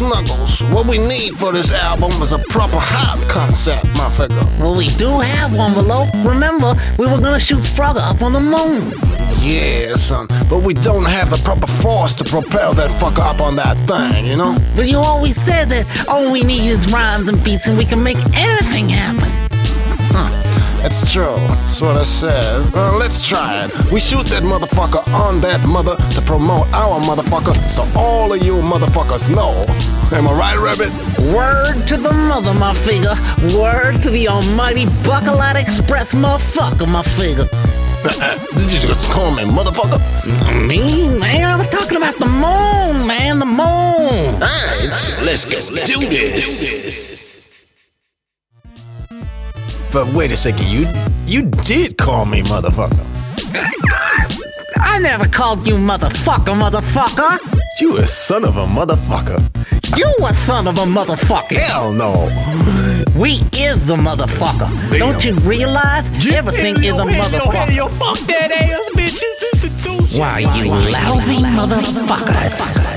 Snuggles, what we need for this album is a proper hot concept, my figure. Well, we do have one, Velope. Remember, we were gonna shoot Frogger up on the moon. Yeah, son, but we don't have the proper force to propel that fucker up on that thing, you know? But you always said that all we need is rhymes and beats and we can make anything happen. It's true, that's what I said. Let's try it. We shoot that motherfucker on that mother to promote our motherfucker so all of you motherfuckers know. Am I right, Rabbit? Word to the mother, my figure. Word to the almighty Buckalot Express, motherfucker, my figure. Did you just call me motherfucker? Me, man? I was talking about the moon, man, the moon. Alright, let's do this. But wait a second, you did call me motherfucker. I never called you motherfucker. You a son of a motherfucker. You a son of a motherfucker. Hell no. We is the motherfucker. Damn. Don't you realize everything is a motherfucker? Fuck that ass, bitches. Why, you lousy motherfucker.